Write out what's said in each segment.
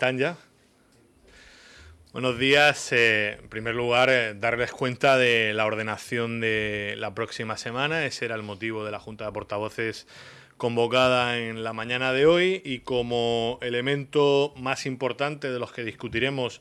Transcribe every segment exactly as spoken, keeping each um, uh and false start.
¿Están ya? Buenos días. Eh, en primer lugar, eh, darles cuenta de la ordenación de la próxima semana. Ese era el motivo de la Junta de Portavoces convocada en la mañana de hoy, y como elemento más importante de los que discutiremos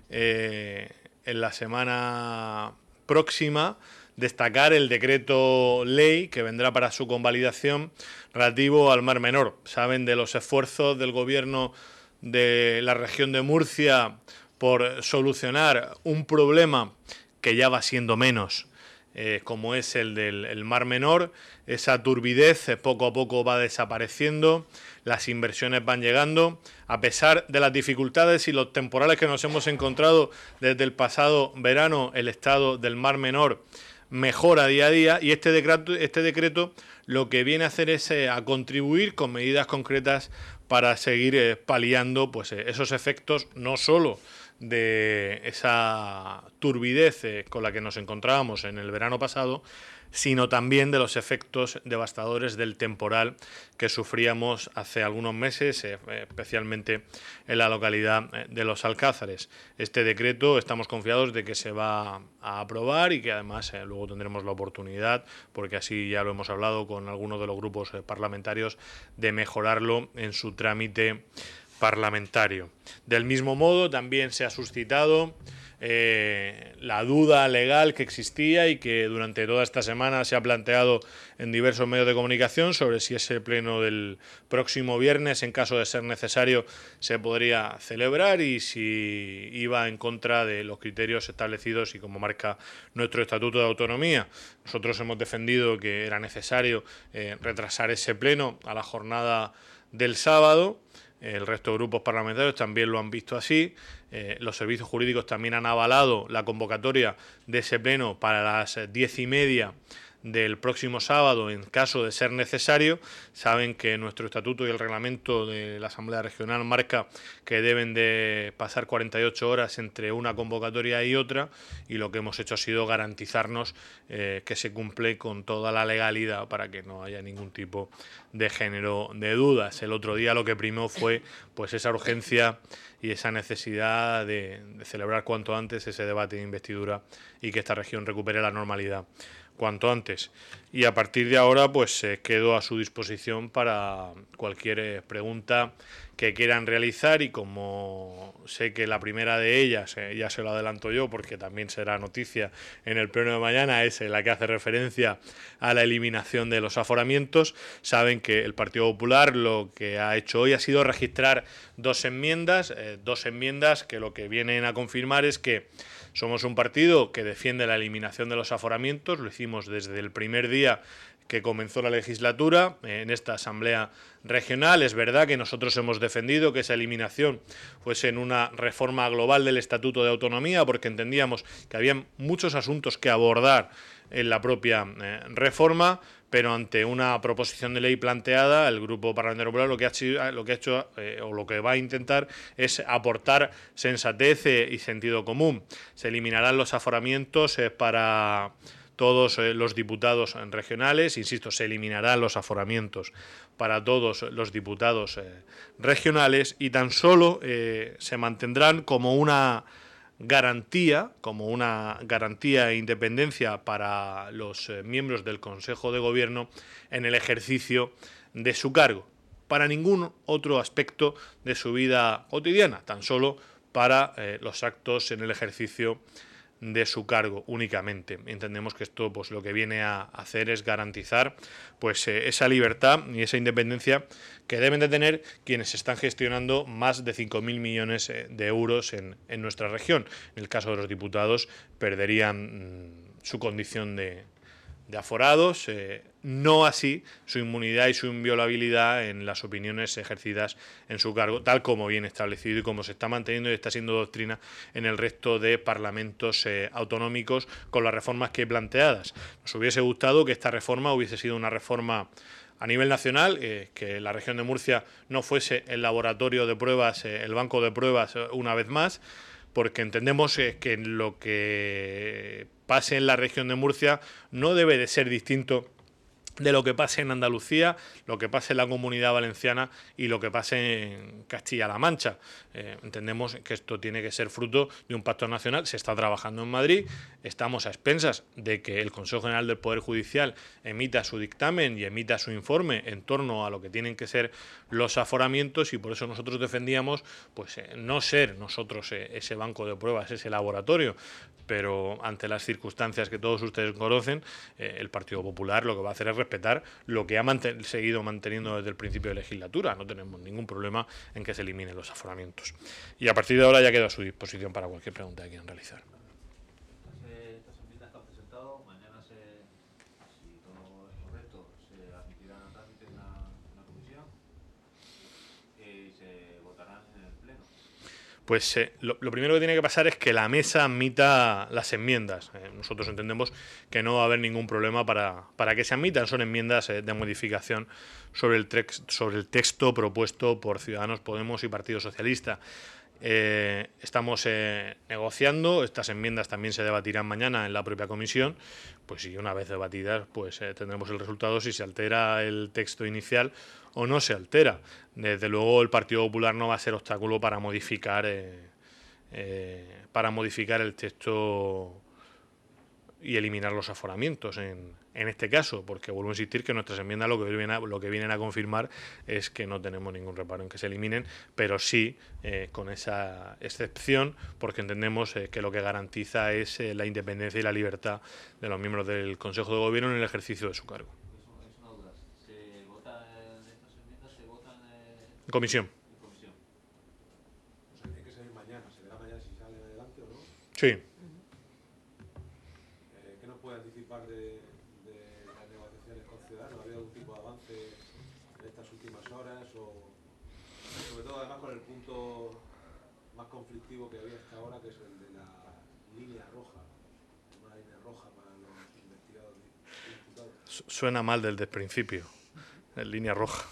eh, en la semana próxima, destacar el decreto ley que vendrá para su convalidación relativo al Mar Menor. Saben de los esfuerzos del Gobierno de la región de Murcia por solucionar un problema que ya va siendo menos, eh, como es el del el Mar Menor. Esa turbidez eh, poco a poco va desapareciendo, las inversiones van llegando, a pesar de las dificultades y los temporales que nos hemos encontrado desde el pasado verano. El estado del Mar Menor mejora día a día, y este decreto, este decreto lo que viene a hacer es eh, a contribuir con medidas concretas para seguir eh, paliando pues, eh, esos efectos, no solo de esa turbidez eh, con la que nos encontrábamos en el verano pasado, sino también de los efectos devastadores del temporal que sufríamos hace algunos meses, eh, especialmente en la localidad de Los Alcázares. Este decreto estamos confiados de que se va a aprobar y que además eh, luego tendremos la oportunidad, porque así ya lo hemos hablado con algunos de los grupos eh, parlamentarios, de mejorarlo en su trámite parlamentario. Del mismo modo, también se ha suscitado eh, la duda legal que existía y que durante toda esta semana se ha planteado en diversos medios de comunicación sobre si ese pleno del próximo viernes, en caso de ser necesario, se podría celebrar y si iba en contra de los criterios establecidos y como marca nuestro Estatuto de Autonomía. Nosotros hemos defendido que era necesario eh, retrasar ese pleno a la jornada del sábado. El resto de grupos parlamentarios también lo han visto así. Eh, los servicios jurídicos también han avalado la convocatoria de ese pleno para las diez y media del próximo sábado, en caso de ser necesario. Saben que nuestro estatuto y el reglamento de la Asamblea Regional marca que deben de pasar cuarenta y ocho horas entre una convocatoria y otra, y lo que hemos hecho ha sido garantizarnos eh, que se cumple con toda la legalidad para que no haya ningún tipo de género de dudas. El otro día lo que primó fue pues esa urgencia y esa necesidad de, de celebrar cuanto antes ese debate de investidura y que esta región recupere la normalidad cuanto antes. Y a partir de ahora pues eh, quedo a su disposición para cualquier eh, pregunta que quieran realizar, y como sé que la primera de ellas, eh, ya se lo adelanto yo porque también será noticia en el pleno de mañana, es eh, la que hace referencia a la eliminación de los aforamientos. Saben que el Partido Popular lo que ha hecho hoy ha sido registrar dos enmiendas, eh, dos enmiendas que lo que vienen a confirmar es que somos un partido que defiende la eliminación de los aforamientos. Lo hicimos desde el primer día que comenzó la legislatura en esta Asamblea Regional. Es verdad que nosotros hemos defendido que esa eliminación fuese en una reforma global del Estatuto de Autonomía, porque entendíamos que había muchos asuntos que abordar en la propia eh, reforma, pero ante una proposición de ley planteada, el Grupo Parlamentario Popular lo que ha hecho, lo que ha hecho eh, o lo que va a intentar es aportar sensatez eh, y sentido común. Se eliminarán los aforamientos eh, para todos eh, los diputados regionales. Insisto, se eliminarán los aforamientos para todos los diputados eh, regionales, y tan solo eh, se mantendrán como una garantía, como una garantía e independencia para los eh, miembros del Consejo de Gobierno en el ejercicio de su cargo, para ningún otro aspecto de su vida cotidiana, tan solo para eh, los actos en el ejercicio de su cargo únicamente. Entendemos que esto pues lo que viene a hacer es garantizar pues eh, esa libertad y esa independencia que deben de tener quienes están gestionando más de cinco mil millones de euros en, en nuestra región. En el caso de los diputados perderían mmm, su condición de, de aforados, eh, no así su inmunidad y su inviolabilidad en las opiniones ejercidas en su cargo, tal como viene establecido y como se está manteniendo y está siendo doctrina en el resto de parlamentos eh, autonómicos con las reformas que he planteadas. Nos hubiese gustado que esta reforma hubiese sido una reforma a nivel nacional, eh, que la región de Murcia no fuese el laboratorio de pruebas, eh, el banco de pruebas eh, una vez más, porque entendemos eh, que lo que pase en la región de Murcia no debe de ser distinto de lo que pase en Andalucía, lo que pase en la Comunidad Valenciana y lo que pase en Castilla-La Mancha. Eh, entendemos que esto tiene que ser fruto de un pacto nacional. Se está trabajando en Madrid, estamos a expensas de que el Consejo General del Poder Judicial emita su dictamen y emita su informe en torno a lo que tienen que ser los aforamientos, y por eso nosotros defendíamos pues eh, no ser nosotros eh, ese banco de pruebas, ese laboratorio, pero ante las circunstancias que todos ustedes conocen, eh, el Partido Popular lo que va a hacer es respetar lo que ha manten- seguido manteniendo desde el principio de legislatura. No tenemos ningún problema en que se eliminen los aforamientos. Y a partir de ahora ya quedo a su disposición para cualquier pregunta que quieran realizar. Estas enmiendas que han presentado, mañana, se, si todo es correcto, se admitirán a trámite en la, en la comisión eh, y se votarán en el pleno. Pues eh, lo, lo primero que tiene que pasar es que la mesa admita las enmiendas. Eh, nosotros entendemos que no va a haber ningún problema para, para que se admitan. Son enmiendas eh, de modificación sobre el, trex, sobre el texto propuesto por Ciudadanos, Podemos y Partido Socialista. Eh, estamos eh, negociando, estas enmiendas también se debatirán mañana en la propia comisión, pues y una vez debatidas pues eh, tendremos el resultado si se altera el texto inicial o no se altera. Desde luego el Partido Popular no va a ser obstáculo para modificar eh, eh, para modificar el texto y eliminar los aforamientos en, en este caso, porque vuelvo a insistir que nuestras enmiendas lo que, vienen a, lo que vienen a confirmar es que no tenemos ningún reparo en que se eliminen, pero sí eh, con esa excepción, porque entendemos eh, que lo que garantiza es eh, la independencia y la libertad de los miembros del Consejo de Gobierno en el ejercicio de su cargo. Es una duda. ¿Se votan estas enmiendas? ¿Se votan eh, En comisión. en comisión? O sea, tiene que salir mañana. ¿Se verá mañana si sale adelante o no? Sí. ¿Qué nos puede anticipar de, de las negociaciones con Ciudadanos? ¿Ha habido algún tipo de avance en estas últimas horas? O, sobre todo, además, con el punto más conflictivo que había hasta ahora, que es el de la línea roja. Una línea roja para los investigados y imputados. Suena mal desde el principio, en línea roja.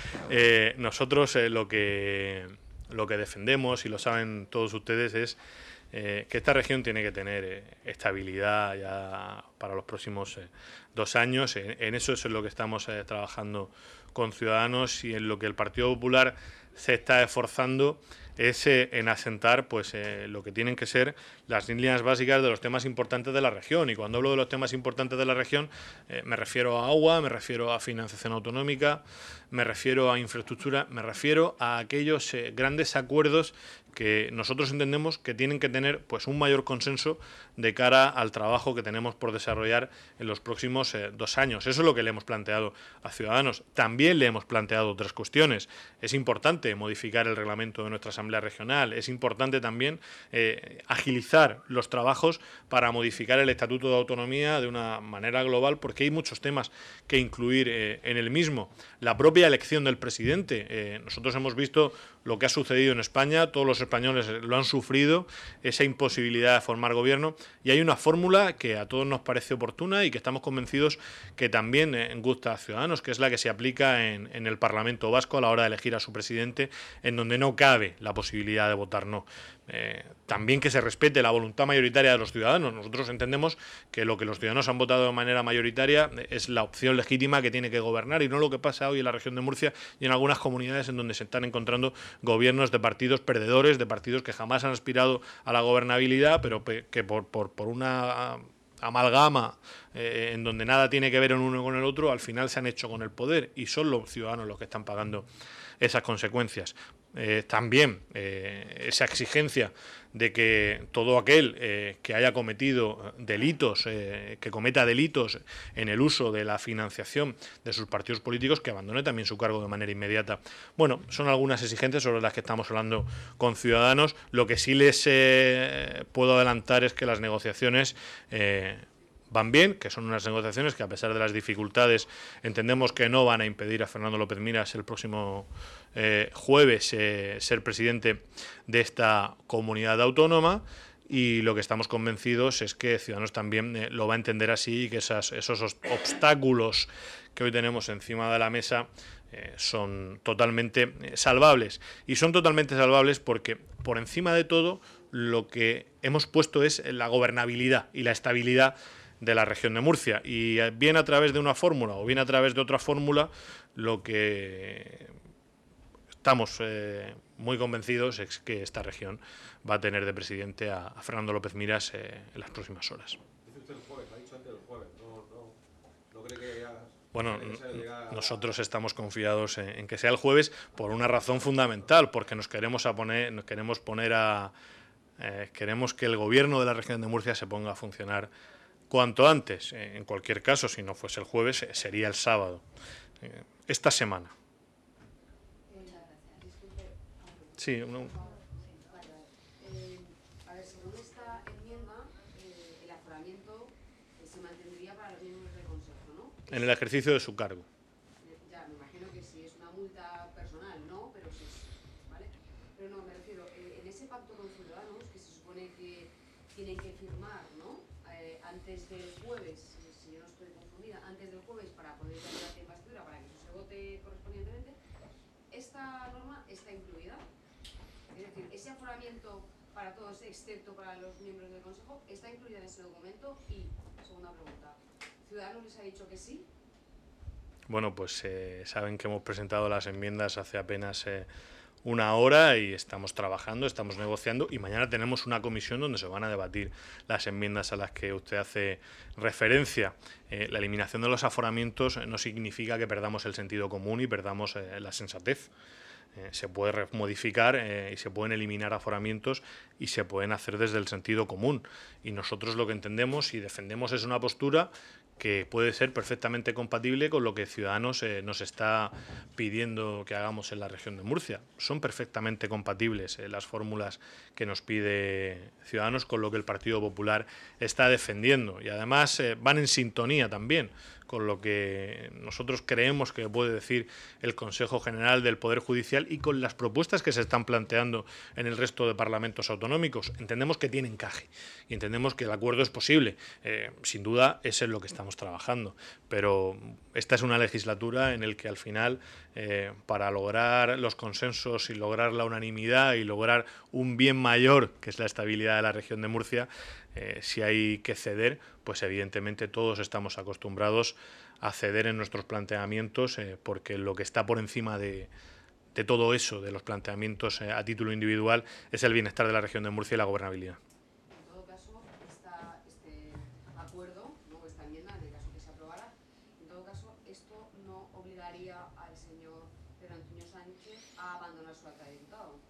Eh, nosotros eh, lo que lo que defendemos, y lo saben todos ustedes, es eh, que esta región tiene que tener eh, estabilidad ya para los próximos eh, dos años. En, en eso, eso es lo que estamos eh, trabajando con Ciudadanos, y en lo que el Partido Popular se está esforzando es eh, en asentar pues eh, lo que tienen que ser las líneas básicas de los temas importantes de la región. Y cuando hablo de los temas importantes de la región, eh, me refiero a agua, me refiero a financiación autonómica, me refiero a infraestructura, me refiero a aquellos eh, grandes acuerdos que nosotros entendemos que tienen que tener pues un mayor consenso de cara al trabajo que tenemos por desarrollar en los próximos eh, dos años. Eso es lo que le hemos planteado a Ciudadanos. También le hemos planteado otras cuestiones. Es importante modificar el reglamento de nuestra Asamblea Regional. Es importante también eh, agilizar los trabajos para modificar el Estatuto de Autonomía de una manera global, porque hay muchos temas que incluir eh, en el mismo. La propia elección del presidente. Eh, nosotros hemos visto lo que ha sucedido en España, todos los españoles lo han sufrido, esa imposibilidad de formar gobierno, y hay una fórmula que a todos nos parece oportuna y que estamos convencidos que también eh, gusta a Ciudadanos, que es la que se aplica en, en el Parlamento Vasco a la hora de elegir a su presidente, en donde no cabe la posibilidad de votar no. Eh, también que se respete la voluntad mayoritaria de los ciudadanos. Nosotros entendemos que lo que los ciudadanos han votado de manera mayoritaria es la opción legítima que tiene que gobernar, y no lo que pasa hoy en la región de Murcia y en algunas comunidades en donde se están encontrando gobiernos de partidos perdedores, de partidos que jamás han aspirado a la gobernabilidad, pero que por, por, por una amalgama eh, en donde nada tiene que ver el uno con el otro, al final se han hecho con el poder, y son los ciudadanos los que están pagando esas consecuencias. Eh, también eh, esa exigencia de que todo aquel eh, que haya cometido delitos, eh, que cometa delitos en el uso de la financiación de sus partidos políticos, que abandone también su cargo de manera inmediata. Bueno, son algunas exigencias sobre las que estamos hablando con Ciudadanos. Lo que sí les eh, puedo adelantar es que las negociaciones eh, van bien, que son unas negociaciones que, a pesar de las dificultades, entendemos que no van a impedir a Fernando López Miras el próximo eh, jueves eh, ser presidente de esta comunidad autónoma, y lo que estamos convencidos es que Ciudadanos también eh, lo va a entender así, y que esas, esos obstáculos que hoy tenemos encima de la mesa eh, son totalmente eh, salvables. Y son totalmente salvables porque, por encima de todo, lo que hemos puesto es la gobernabilidad y la estabilidad de la región de Murcia. Y bien a través de una fórmula o bien a través de otra fórmula, lo que estamos eh, muy convencidos es que esta región va a tener de presidente a, a Fernando López Miras eh, en las próximas horas. Dice usted el jueves, ha dicho antes el jueves, no, no, no cree que ya... Bueno, nosotros estamos confiados en, en que sea el jueves por una razón fundamental, porque nos queremos a poner, nos queremos poner a eh, queremos que el gobierno de la región de Murcia se ponga a funcionar cuanto antes. Eh, en cualquier caso, si no fuese el jueves, eh, sería el sábado. Eh, esta semana. Muchas gracias. Disculpe. Sí, no. Eh, a ver, según esta enmienda, eh, el aforamiento eh, se mantendría para los miembros del Consejo, ¿no? En el ejercicio de su cargo. Eh, ya, me imagino que si es una multa personal, ¿no? Pero si es, ¿vale? Pero no, me refiero, eh, en ese pacto con Ciudadanos, que se supone que tienen que firmar, ¿no? Eh, antes del jueves, si, si yo no estoy confundida, antes del jueves para poder cambiar la investidura, para que eso se vote correspondientemente, esta norma está incluida. Es decir, ese aforamiento para todos, excepto para los miembros del Consejo, está incluida en ese documento. Y, segunda pregunta, ¿Ciudadanos les ha dicho que sí? Bueno, pues eh, saben que hemos presentado las enmiendas hace apenas eh, una hora y estamos trabajando, estamos negociando y mañana tenemos una comisión donde se van a debatir las enmiendas a las que usted hace referencia. Eh, la eliminación de los aforamientos no significa que perdamos el sentido común y perdamos eh, la sensatez. Eh, se puede modificar eh, y se pueden eliminar aforamientos y se pueden hacer desde el sentido común. Y nosotros lo que entendemos y defendemos es una postura que puede ser perfectamente compatible con lo que Ciudadanos eh, nos está pidiendo que hagamos en la región de Murcia. Son perfectamente compatibles eh, las fórmulas que nos pide Ciudadanos con lo que el Partido Popular está defendiendo. Y además eh, van en sintonía también con lo que nosotros creemos que puede decir el Consejo General del Poder Judicial y con las propuestas que se están planteando en el resto de parlamentos autonómicos. Entendemos que tiene encaje y entendemos que el acuerdo es posible. Eh, sin duda, es en lo que estamos trabajando. Pero esta es una legislatura en la que al final, eh, para lograr los consensos y lograr la unanimidad y lograr un bien mayor, que es la estabilidad de la región de Murcia, Eh, si hay que ceder, pues evidentemente todos estamos acostumbrados a ceder en nuestros planteamientos eh, porque lo que está por encima de, de todo eso, de los planteamientos eh, a título individual, es el bienestar de la región de Murcia y la gobernabilidad. En todo caso, esta, este acuerdo, ¿no? Esta enmienda, en el caso que se aprobara, en todo caso, esto no obligaría al señor Pedro Antonio Sánchez a abandonar su acta de diputado.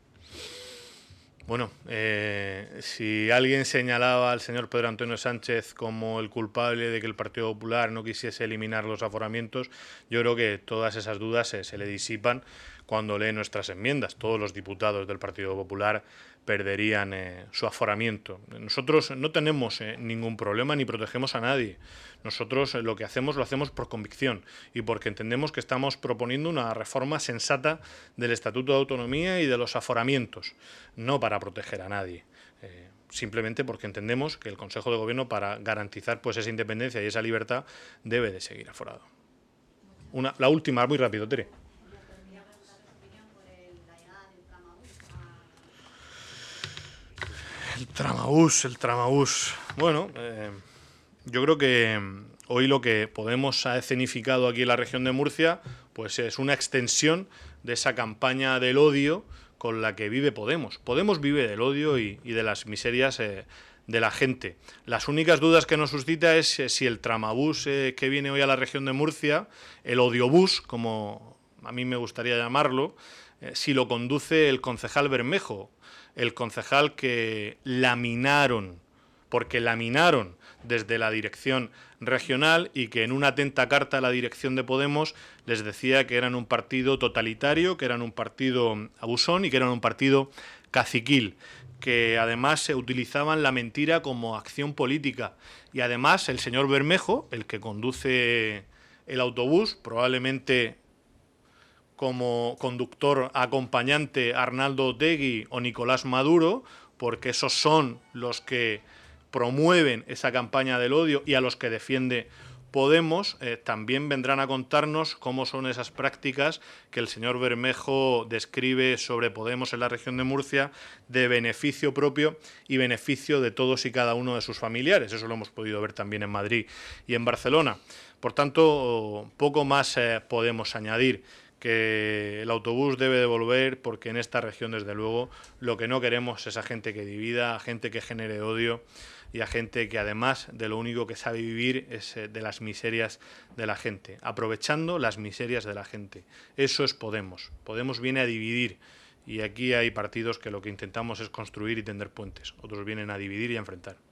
Bueno, eh, si alguien señalaba al señor Pedro Antonio Sánchez como el culpable de que el Partido Popular no quisiese eliminar los aforamientos, yo creo que todas esas dudas se, se le disipan cuando lee nuestras enmiendas. Todos los diputados del Partido Popular perderían eh, su aforamiento. Nosotros no tenemos eh, ningún problema ni protegemos a nadie. Nosotros eh, lo que hacemos lo hacemos por convicción y porque entendemos que estamos proponiendo una reforma sensata del Estatuto de Autonomía y de los aforamientos, no para proteger a nadie. Eh, simplemente porque entendemos que el Consejo de Gobierno, para garantizar pues esa independencia y esa libertad, debe de seguir aforado. Una, la última, muy rápido, Tere. El Tramabús, el Tramabús. Bueno, eh, yo creo que hoy lo que Podemos ha escenificado aquí en la región de Murcia pues es una extensión de esa campaña del odio con la que vive Podemos. Podemos vive del odio y, y de las miserias eh, de la gente. Las únicas dudas que nos suscita es eh, si el Tramabús eh, que viene hoy a la región de Murcia, el odiobús, como a mí me gustaría llamarlo, eh, si lo conduce el concejal Bermejo, el concejal que laminaron, porque laminaron desde la dirección regional y que en una atenta carta a la dirección de Podemos les decía que eran un partido totalitario, que eran un partido abusón y que eran un partido caciquil, que además se utilizaban la mentira como acción política. Y además el señor Bermejo, el que conduce el autobús, probablemente como conductor acompañante Arnaldo Otegi o Nicolás Maduro, porque esos son los que promueven esa campaña del odio y a los que defiende Podemos eh, también vendrán a contarnos cómo son esas prácticas que el señor Bermejo describe sobre Podemos en la región de Murcia, de beneficio propio y beneficio de todos y cada uno de sus familiares. Eso lo hemos podido ver también en Madrid y en Barcelona. Por tanto, poco más eh, podemos añadir, que el autobús debe de volver, porque en esta región, desde luego, lo que no queremos es a gente que divida, a gente que genere odio y a gente que, además, de lo único que sabe vivir es de las miserias de la gente, aprovechando las miserias de la gente. Eso es Podemos. Podemos viene a dividir, y aquí hay partidos que lo que intentamos es construir y tender puentes. Otros vienen a dividir y a enfrentar.